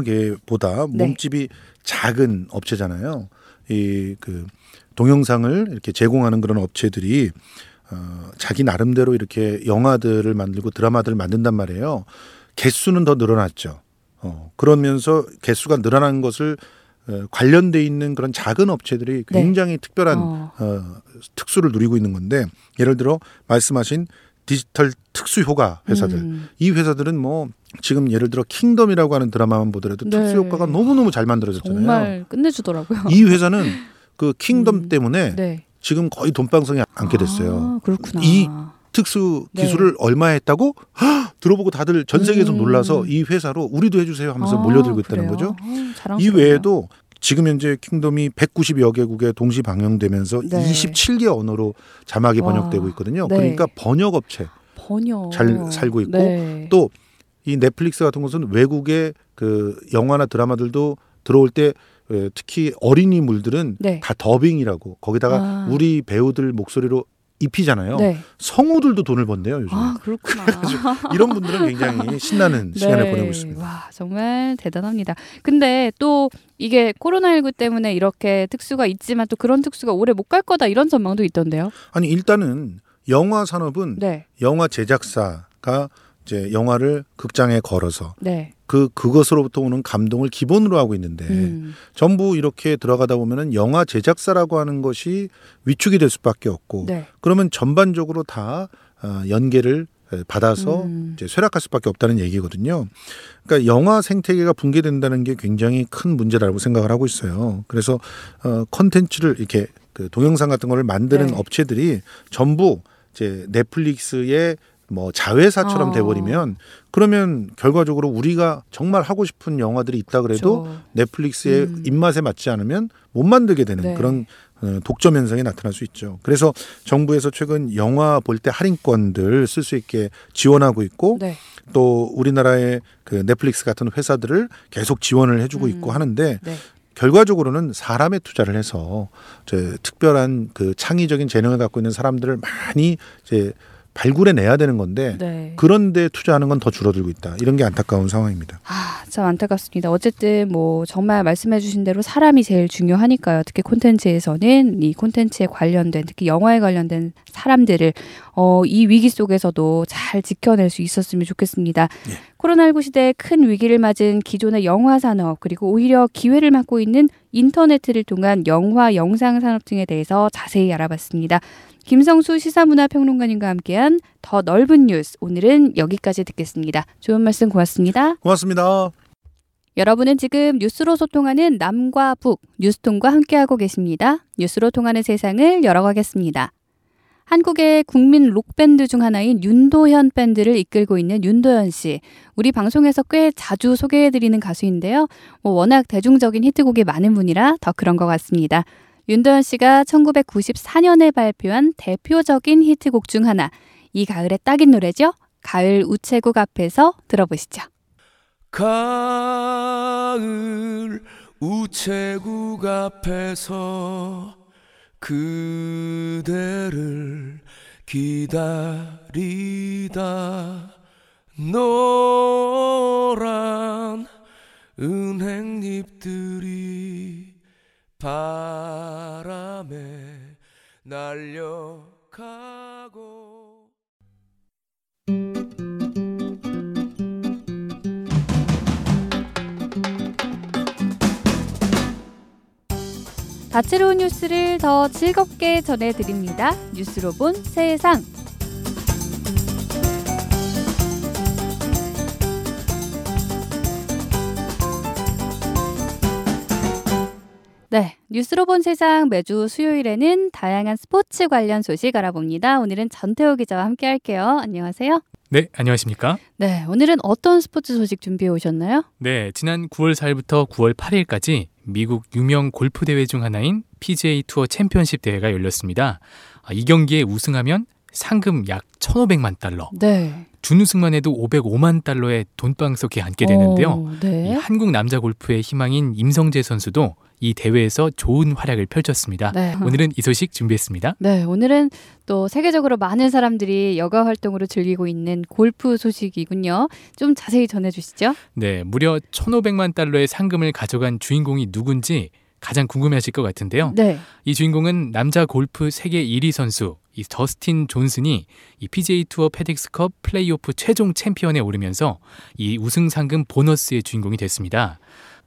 영화계보다 네. 몸집이 작은 업체잖아요. 이 그 동영상을 이렇게 제공하는 그런 업체들이 어, 자기 나름대로 이렇게 영화들을 만들고 드라마들을 만든단 말이에요. 개수는 더 늘어났죠. 어, 그러면서 개수가 늘어난 것을 어, 관련돼 있는 그런 작은 업체들이 네. 굉장히 특별한 어. 어, 특수를 누리고 있는 건데 예를 들어 말씀하신 디지털 특수 효과 회사들 음, 이 회사들은 뭐 지금 예를 들어 킹덤이라고 하는 드라마만 보더라도 네. 특수 효과가 너무너무 잘 만들어졌잖아요. 정말 끝내주더라고요. 이 회사는 그 킹덤 음, 때문에 네. 지금 거의 돈방송에 앉게 됐어요. 아, 그렇구나. 이 특수 네. 기술을 얼마에 했다고 헉! 들어보고 다들 전 세계에서 음. 놀라서 이 회사로 우리도 해주세요 하면서 아, 몰려들고 있다는 그래요? 거죠. 아, 이 자랑스러워요. 외에도 지금 현재 킹덤이 백구십여 개국에 동시 방영되면서 네. 이십칠 개 언어로 자막이 와. 번역되고 있거든요. 네. 그러니까 번역업체 번역 잘 살고 있고 네. 또 이 넷플릭스 같은 곳은 외국의 그 영화나 드라마들도 들어올 때 에, 특히 어린이물들은 네. 다 더빙이라고 거기다가 아. 우리 배우들 목소리로 입히잖아요. 네. 성우들도 돈을 번대요 요즘. 아 그렇구나. 이런 분들은 굉장히 신나는 시간을 네. 보내고 있습니다. 와 정말 대단합니다. 근데 또 이게 코로나십구 때문에 이렇게 특수가 있지만 또 그런 특수가 오래 못 갈 거다 이런 전망도 있던데요. 아니 일단은 영화 산업은 네, 영화 제작사가 이제 영화를 극장에 걸어서 네. 그 그것으로부터 오는 감동을 기본으로 하고 있는데 음, 전부 이렇게 들어가다 보면은 영화 제작사라고 하는 것이 위축이 될 수밖에 없고 네. 그러면 전반적으로 다 어, 연계를 받아서 음. 이제 쇠락할 수밖에 없다는 얘기거든요. 그러니까 영화 생태계가 붕괴된다는 게 굉장히 큰 문제라고 생각을 하고 있어요. 그래서 어, 콘텐츠를 이렇게 그 동영상 같은 거를 만드는 네. 업체들이 전부 이제 넷플릭스의 뭐 자회사처럼 어. 돼버리면 그러면 결과적으로 우리가 정말 하고 싶은 영화들이 있다 그래도 그렇죠. 넷플릭스의 음. 입맛에 맞지 않으면 못 만들게 되는 네. 그런 어, 독점 현상이 나타날 수 있죠. 그래서 정부에서 최근 영화 볼 때 할인권들 쓸 수 있게 지원하고 있고 네. 또 우리나라의 그 넷플릭스 같은 회사들을 계속 지원을 해주고 음. 있고 하는데 네. 결과적으로는 사람에 투자를 해서 이제 특별한 그 창의적인 재능을 갖고 있는 사람들을 많이 이제 발굴해 내야 되는 건데 네. 그런데 투자하는 건 더 줄어들고 있다. 이런 게 안타까운 상황입니다. 아, 참 안타깝습니다. 어쨌든 뭐 정말 말씀해주신 대로 사람이 제일 중요하니까요. 특히 콘텐츠에서는 이 콘텐츠에 관련된 특히 영화에 관련된 사람들을 어, 이 위기 속에서도 잘 지켜낼 수 있었으면 좋겠습니다. 예. 코로나십구 시대에 큰 위기를 맞은 기존의 영화 산업 그리고 오히려 기회를 맞고 있는 인터네트를 통한 영화 영상 산업 등에 대해서 자세히 알아봤습니다. 김성수 시사문화평론가님과 함께한 더 넓은 뉴스 오늘은 여기까지 듣겠습니다. 좋은 말씀 고맙습니다. 고맙습니다. 여러분은 지금 뉴스로 소통하는 남과 북 뉴스통과 함께하고 계십니다. 뉴스로 통하는 세상을 열어가겠습니다. 한국의 국민 록밴드 중 하나인 윤도현 밴드를 이끌고 있는 윤도현 씨. 우리 방송에서 꽤 자주 소개해드리는 가수인데요. 뭐 워낙 대중적인 히트곡이 많은 분이라 더 그런 것 같습니다. 윤도현 씨가 천구백구십사 년에 발표한 대표적인 히트곡 중 하나. 이 가을에 딱인 노래죠. 가을 우체국 앞에서 들어보시죠. 가을 우체국 앞에서 그대를 기다리다 노란 은행잎들이 바람에 날려가고. 다채로운 뉴스를 더 즐겁게 전해드립니다. 뉴스로 본 세상. 네, 뉴스로 본 세상 매주 수요일에는 다양한 스포츠 관련 소식 알아봅니다. 오늘은 전태호 기자와 함께 할게요. 안녕하세요. 네, 안녕하십니까? 네, 오늘은 어떤 스포츠 소식 준비해 오셨나요? 네, 지난 구월 사일부터 구월 팔일까지 미국 유명 골프 대회 중 하나인 피지에이 투어 챔피언십 대회가 열렸습니다. 이 경기에 우승하면 상금 약 천오백만 달러. 네. 준우승만 해도 오백오만 달러의 돈방석에 앉게 되는데요. 오, 네. 이 한국 남자 골프의 희망인 임성재 선수도 이 대회에서 좋은 활약을 펼쳤습니다. 네. 오늘은 이 소식 준비했습니다. 네, 오늘은 또 세계적으로 많은 사람들이 여가 활동으로 즐기고 있는 골프 소식이군요. 좀 자세히 전해주시죠. 네, 무려 천오백만 달러의 상금을 가져간 주인공이 누군지 가장 궁금해하실 것 같은데요. 네. 이 주인공은 남자 골프 세계 일 위 선수 이 더스틴 존슨이 이 피지에이 투어 페덱스컵 플레이오프 최종 챔피언에 오르면서 이 우승 상금 보너스의 주인공이 됐습니다.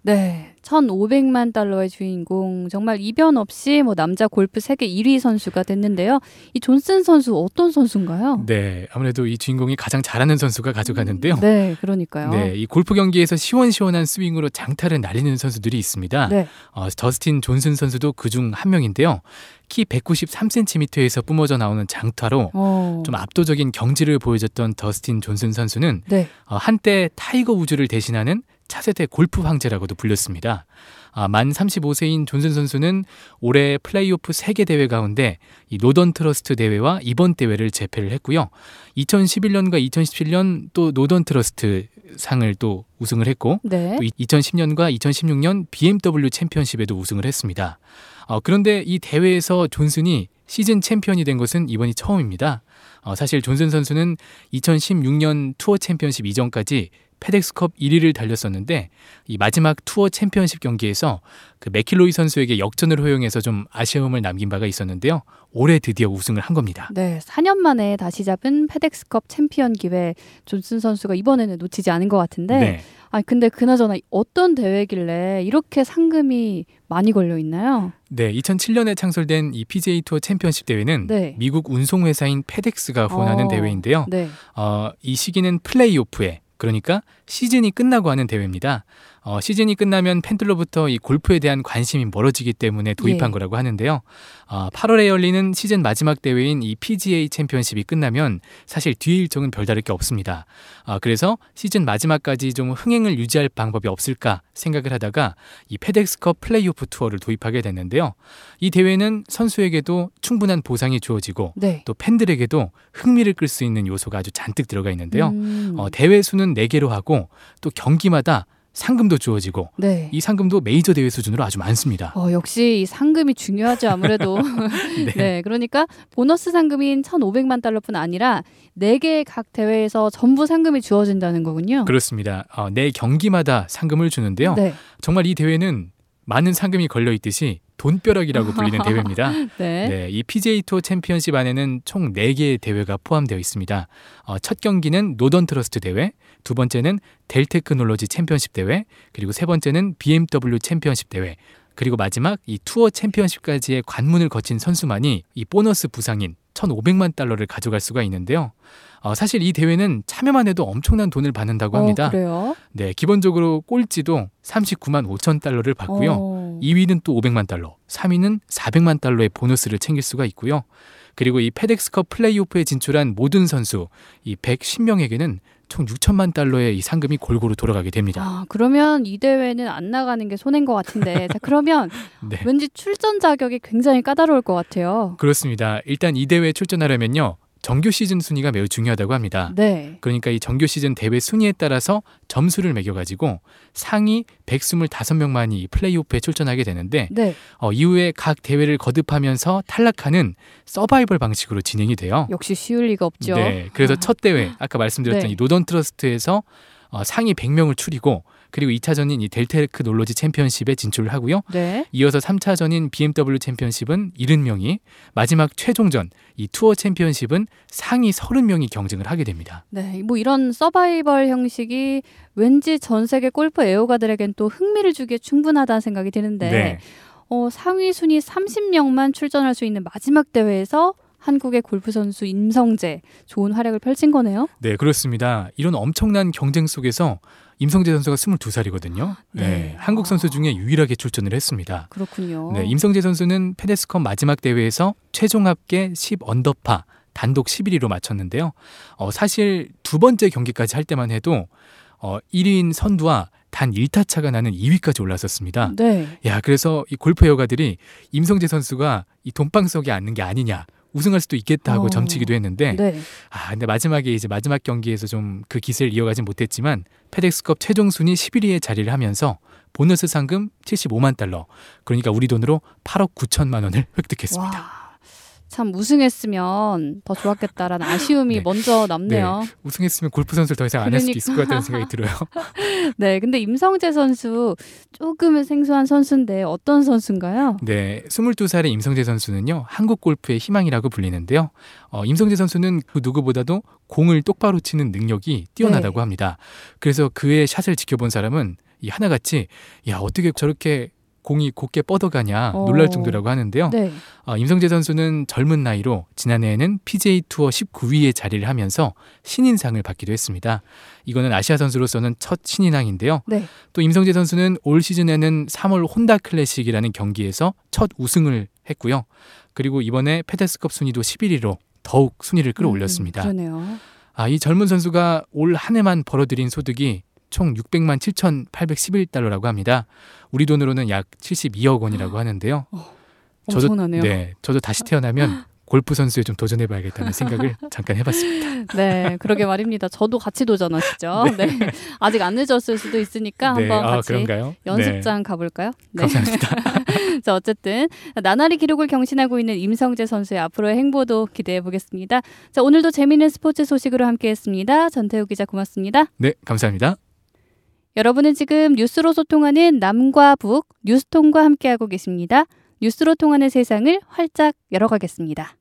네, 천오백만 달러의 주인공, 정말 이변 없이 뭐 남자 골프 세계 일 위 선수가 됐는데요. 이 존슨 선수 어떤 선수인가요? 네, 아무래도 이 주인공이 가장 잘하는 선수가 가져가는데요. 네, 그러니까요. 네, 이 골프 경기에서 시원시원한 스윙으로 장타를 날리는 선수들이 있습니다. 네. 어, 더스틴 존슨 선수도 그중 한 명인데요. 키 백구십삼 센티미터에서 뿜어져 나오는 장타로 어. 좀 압도적인 경지를 보여줬던 더스틴 존슨 선수는 네. 어, 한때 타이거 우즈를 대신하는 차세대 골프 황제라고도 불렸습니다. 아, 만 삼십오 세인 존슨 선수는 올해 플레이오프 세 개 대회 가운데 이 노던 트러스트 대회와 이번 대회를 제패를 했고요. 이천십일 년과 이천십칠 년 또 노던 트러스트 상을 또 우승을 했고 네. 또 이천십 년과 이천십육 년 비엠더블유 챔피언십에도 우승을 했습니다. 어, 그런데 이 대회에서 존슨이 시즌 챔피언이 된 것은 이번이 처음입니다. 어, 사실 존슨 선수는 이천십육 년 투어 챔피언십 이전까지 페덱스컵 일 위를 달렸었는데 이 마지막 투어 챔피언십 경기에서 그 맥킬로이 선수에게 역전을 허용해서 좀 아쉬움을 남긴 바가 있었는데요. 올해 드디어 우승을 한 겁니다. 네, 사 년 만에 다시 잡은 페덱스컵 챔피언 기회 존슨 선수가 이번에는 놓치지 않은 것 같은데 네. 아 근데 그나저나 어떤 대회길래 이렇게 상금이 많이 걸려 있나요? 네, 이천칠 년에 창설된 이 피지에이 투어 챔피언십 대회는 네. 미국 운송회사인 페덱스가 후원하는 어, 대회인데요. 네. 어, 이 시기는 플레이오프에 그러니까 시즌이 끝나고 하는 대회입니다. 어, 시즌이 끝나면 팬들로부터 이 골프에 대한 관심이 멀어지기 때문에 도입한 예. 거라고 하는데요. 어, 팔월에 열리는 시즌 마지막 대회인 이 피지에이 챔피언십이 끝나면 사실 뒤에 일정은 별다를 게 없습니다. 어, 그래서 시즌 마지막까지 좀 흥행을 유지할 방법이 없을까 생각을 하다가 이 페덱스컵 플레이오프 투어를 도입하게 됐는데요. 이 대회는 선수에게도 충분한 보상이 주어지고 네. 또 팬들에게도 흥미를 끌 수 있는 요소가 아주 잔뜩 들어가 있는데요. 음, 어, 대회 수는 네 개로 하고 또 경기마다 상금도 주어지고 네. 이 상금도 메이저 대회 수준으로 아주 많습니다. 어, 역시 이 상금이 중요하죠, 아무래도. 네. 네, 그러니까 보너스 상금인 천오백만 달러뿐 아니라 네 개 각 대회에서 전부 상금이 주어진다는 거군요. 그렇습니다. 어, 내 경기마다 상금을 주는데요. 네. 정말 이 대회는 많은 상금이 걸려 있듯이 돈벼락이라고 불리는 대회입니다. 네. 네, 이 피지에이 투어 챔피언십 안에는 총 네 개의 대회가 포함되어 있습니다. 어, 첫 경기는 노던 트러스트 대회, 두 번째는 델 테크놀로지 챔피언십 대회, 그리고 세 번째는 비엠더블유 챔피언십 대회, 그리고 마지막 이 투어 챔피언십까지의 관문을 거친 선수만이 이 보너스 부상인 천오백만 달러를 가져갈 수가 있는데요. 어, 사실 이 대회는 참여만 해도 엄청난 돈을 받는다고 합니다. 어, 그래요? 네, 기본적으로 꼴찌도 삼십구만 오천 달러를 받고요. 어. 이 위는 또 오백만 달러, 삼 위는 사백만 달러의 보너스를 챙길 수가 있고요. 그리고 이 페덱스컵 플레이오프에 진출한 모든 선수 이 백십 명에게는 총 육천만 달러의 이 상금이 골고루 돌아가게 됩니다. 아, 그러면 이 대회는 안 나가는 게 손해인 것 같은데. 자, 그러면 네. 왠지 출전 자격이 굉장히 까다로울 것 같아요. 그렇습니다. 일단 이 대회에 출전하려면요. 정규 시즌 순위가 매우 중요하다고 합니다. 네. 그러니까 이 정규 시즌 대회 순위에 따라서 점수를 매겨가지고 상위 백이십오 명만이 플레이오프에 출전하게 되는데 네. 어, 이후에 각 대회를 거듭하면서 탈락하는 서바이벌 방식으로 진행이 돼요. 역시 쉬울 리가 없죠. 네, 그래서 첫 대회 아까 말씀드렸던 네. 이 노던 트러스트에서 어, 상위 백 명을 추리고 그리고 이 차전인 이 델테크 놀로지 챔피언십에 진출을 하고요. 네. 이어서 삼 차전인 비엠더블유 챔피언십은 칠십 명이 마지막 최종전 이 투어 챔피언십은 상위 삼십 명이 경쟁을 하게 됩니다. 네, 뭐 이런 서바이벌 형식이 왠지 전 세계 골프 애호가들에겐 또 흥미를 주기에 충분하다는 생각이 드는데 네. 어, 상위 순위 삼십 명만 출전할 수 있는 마지막 대회에서 한국의 골프 선수 임성재 좋은 활약을 펼친 거네요. 네, 그렇습니다. 이런 엄청난 경쟁 속에서 임성재 선수가 스물두 살이거든요. 네. 네, 한국 선수 중에 유일하게 출전을 했습니다. 그렇군요. 네, 임성재 선수는 페데스컵 마지막 대회에서 최종 합계 십 언더파 단독 십일 위로 마쳤는데요. 어, 사실 두 번째 경기까지 할 때만 해도 어, 일 위인 선두와 단 일 타 차가 나는 이 위까지 올랐었습니다. 네. 야, 그래서 이 골프 여가들이 임성재 선수가 이 돈방 속에 앉는 게 아니냐. 우승할 수도 있겠다 하고 어. 점치기도 했는데 네. 아 근데 마지막에 이제 마지막 경기에서 좀 그 기세를 이어가진 못했지만 페덱스컵 최종 순위 십일 위에 자리를 하면서 보너스 상금 칠십오만 달러 그러니까 우리 돈으로 팔억 구천만 원을 획득했습니다. 와, 참 우승했으면 더 좋았겠다라는 아쉬움이 네. 먼저 남네요. 우승했으면 골프 선수를 더 이상 안 할 수도 있을 것 같다는 생각이 들어요. 네, 근데 임성재 선수 조금은 생소한 선수인데 어떤 선수인가요? 네, 스물두 살의 임성재 선수는요 한국 골프의 희망이라고 불리는데요. 어, 임성재 선수는 그 누구보다도 공을 똑바로 치는 능력이 뛰어나다고 네. 합니다. 그래서 그의 샷을 지켜본 사람은 이 하나같이 야 어떻게 저렇게 공이 곱게 뻗어가냐 놀랄 어. 정도라고 하는데요. 네. 어, 임성재 선수는 젊은 나이로 지난해에는 피지에이 투어 십구 위에 자리를 하면서 신인상을 받기도 했습니다. 이거는 아시아 선수로서는 첫 신인왕인데요. 네. 또 임성재 선수는 올 시즌에는 삼월 혼다 클래식이라는 경기에서 첫 우승을 했고요. 그리고 이번에 페데스컵 순위도 십일 위로 더욱 순위를 끌어올렸습니다. 음, 그러네요. 아, 이 젊은 선수가 올 한 해만 벌어들인 소득이 총 육백만 칠천팔백십일 달러라고 합니다. 우리 돈으로는 약 칠십이억 원이라고 하는데요. 저도, 엄청나네요. 네, 저도 다시 태어나면 골프 선수에 좀 도전해봐야겠다는 생각을 잠깐 해봤습니다. 네, 그러게 말입니다. 저도 같이 도전하시죠. 네. 네. 안 늦었을 수도 있으니까 네, 한번 아, 같이 그런가요? 연습장 네. 가볼까요? 네. 감사합니다. 자, 어쨌든 나날이 기록을 경신하고 있는 임성재 선수의 앞으로의 행보도 기대해 보겠습니다. 자, 오늘도 재미있는 스포츠 소식으로 함께했습니다. 전태우 기자 고맙습니다. 네, 감사합니다. 여러분은 지금 뉴스로 소통하는 남과 북 뉴스통과 함께하고 계십니다. 뉴스로 통하는 세상을 활짝 열어가겠습니다.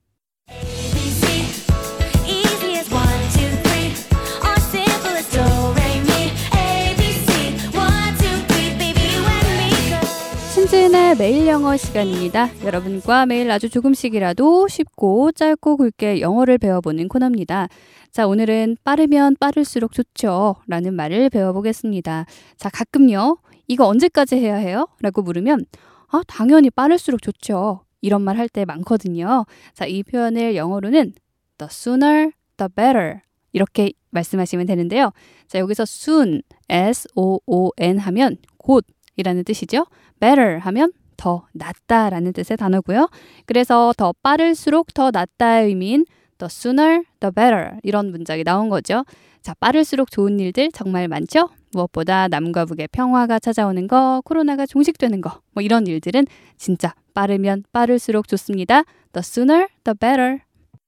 신지은의 매일 영어 시간입니다. 여러분과 매일 아주 조금씩이라도 쉽고 짧고 굵게 영어를 배워보는 코너입니다. 자, 오늘은 빠르면 빠를수록 좋죠 라는 말을 배워보겠습니다. 자, 가끔요 이거 언제까지 해야 해요? 라고 물으면 아, 당연히 빠를수록 좋죠. 이런 말 할 때 많거든요. 자, 이 표현을 영어로는 the sooner the better 이렇게 말씀하시면 되는데요. 자, 여기서 soon, S O O N 하면 곧 이라는 뜻이죠. better 하면 더 낫다라는 뜻의 단어고요. 그래서 더 빠를수록 더 낫다의 의미인 the sooner the better 이런 문장이 나온 거죠. 자, 빠를수록 좋은 일들 정말 많죠. 무엇보다 남과 북의 평화가 찾아오는 거, 코로나가 종식되는 거, 뭐 이런 일들은 진짜 빠르면 빠를수록 좋습니다. The sooner the better.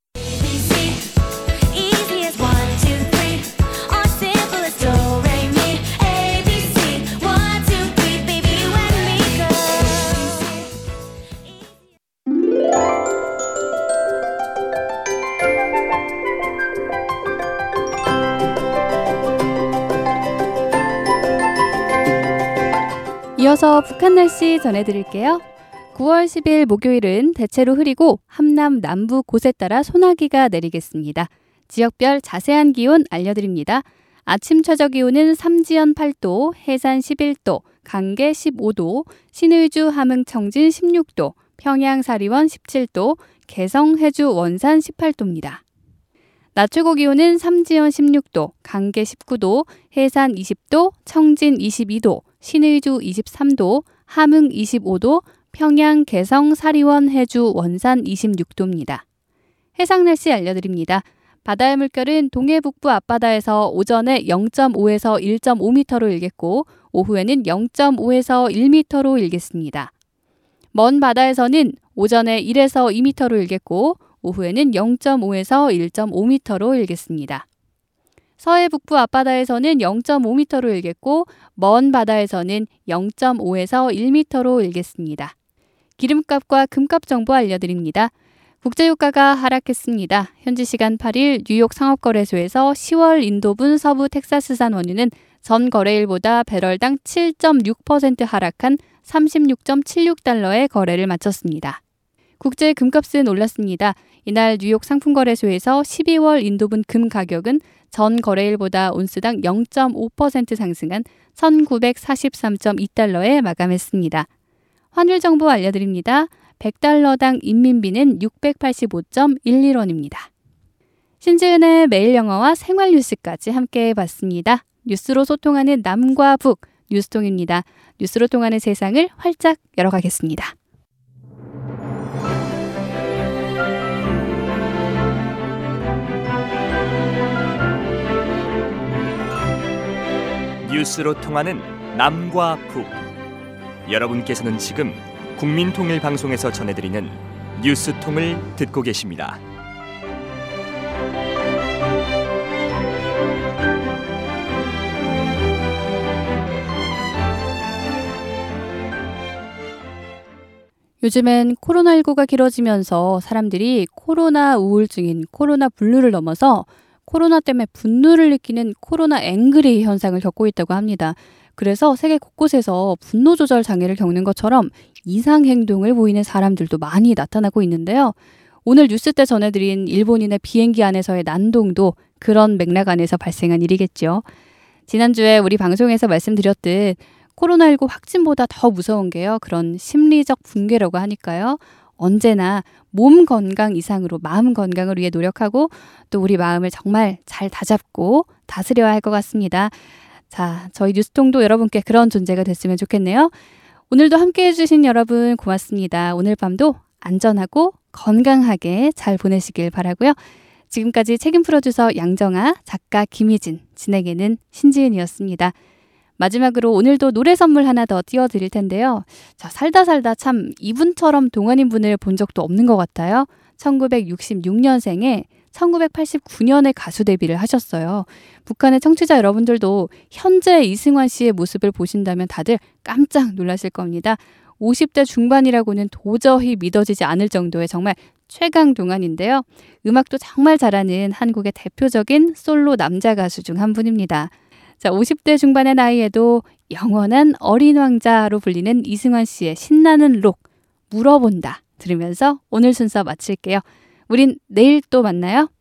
이어서 북한 날씨 전해드릴게요. 구월 십일 목요일은 대체로 흐리고 함남 남부 곳에 따라 소나기가 내리겠습니다. 지역별 자세한 기온 알려드립니다. 아침 최저 기온은 삼지연 팔 도, 해산 십일 도, 강계 십오 도, 신의주 함흥 청진 십육 도, 평양 사리원 십칠 도, 개성 해주 원산 십팔 도입니다. 낮 최고 기온은 삼지연 십육 도, 강계 십구 도, 해산 이십 도, 청진 이십이 도, 신의주 이십삼 도, 함흥 이십오 도, 평양, 개성, 사리원, 해주, 원산 이십육 도입니다. 해상 날씨 알려드립니다. 바다의 물결은 동해북부 앞바다에서 오전에 영 점 오에서 일 점 오 미터로 일겠고 오후에는 영 점 오에서 일 미터로 일겠습니다. 먼 바다에서는 오전에 일에서 이 미터로 일겠고 오후에는 영 점 오에서 일 점 오 미터로 일겠습니다. 서해 북부 앞바다에서는 영 점 오 미터로 일겠고 먼 바다에서는 영 점 오에서 일 미터로 일겠습니다. 기름값과 금값 정보 알려드립니다. 국제유가가 하락했습니다. 현지 시간 팔 일 뉴욕 상업거래소에서 시월 인도분 서부 텍사스산 원유는 전 거래일보다 배럴당 칠 점 육 퍼센트 하락한 삼십육 점 칠육 달러에 거래를 마쳤습니다. 국제 금값은 올랐습니다. 이날 뉴욕 상품거래소에서 십이월 인도분 금 가격은 전 거래일보다 온스당 영 점 오 퍼센트 상승한 천구백사십삼 점 이 달러에 마감했습니다. 환율 정보 알려드립니다. 백 달러당 인민비는 육백팔십오 점 일일 원입니다. 신지은의 매일 영어와 생활 뉴스까지 함께 해봤습니다. 뉴스로 소통하는 남과 북, 뉴스통입니다. 뉴스로 통하는 세상을 활짝 열어가겠습니다. 뉴스로 통하는 남과 북. 여러분께서는 지금 국민통일방송에서 전해드리는 뉴스통을 듣고 계십니다. 요즘엔 코로나십구가 길어지면서 사람들이 코로나 우울증인 코로나 블루를 넘어서 코로나 때문에 분노를 느끼는 코로나 앵그리 현상을 겪고 있다고 합니다. 그래서 세계 곳곳에서 분노 조절 장애를 겪는 것처럼 이상 행동을 보이는 사람들도 많이 나타나고 있는데요. 오늘 뉴스 때 전해드린 일본인의 비행기 안에서의 난동도 그런 맥락 안에서 발생한 일이겠죠. 지난주에 우리 방송에서 말씀드렸듯 코로나십구 확진보다 더 무서운 게요. 그런 심리적 붕괴라고 하니까요. 언제나 몸 건강 이상으로 마음 건강을 위해 노력하고 또 우리 마음을 정말 잘 다잡고 다스려야 할 것 같습니다. 자, 저희 뉴스통도 여러분께 그런 존재가 됐으면 좋겠네요. 오늘도 함께 해주신 여러분 고맙습니다. 오늘 밤도 안전하고 건강하게 잘 보내시길 바라고요. 지금까지 책임 프로듀서 양정아, 작가 김희진, 진행에는 신지은이었습니다. 마지막으로 오늘도 노래 선물 하나 더 띄워드릴 텐데요. 자, 살다 살다 참 이분처럼 동안인 분을 본 적도 없는 것 같아요. 천구백육십육 년생에 천구백팔십구 년에 가수 데뷔를 하셨어요. 북한의 청취자 여러분들도 현재 이승환 씨의 모습을 보신다면 다들 깜짝 놀라실 겁니다. 오십 대 중반이라고는 도저히 믿어지지 않을 정도의 정말 최강 동안인데요. 음악도 정말 잘하는 한국의 대표적인 솔로 남자 가수 중 한 분입니다. 자, 오십 대 중반의 나이에도 영원한 어린 왕자로 불리는 이승환 씨의 신나는 록, 물어본다 들으면서 오늘 순서 마칠게요. 우린 내일 또 만나요.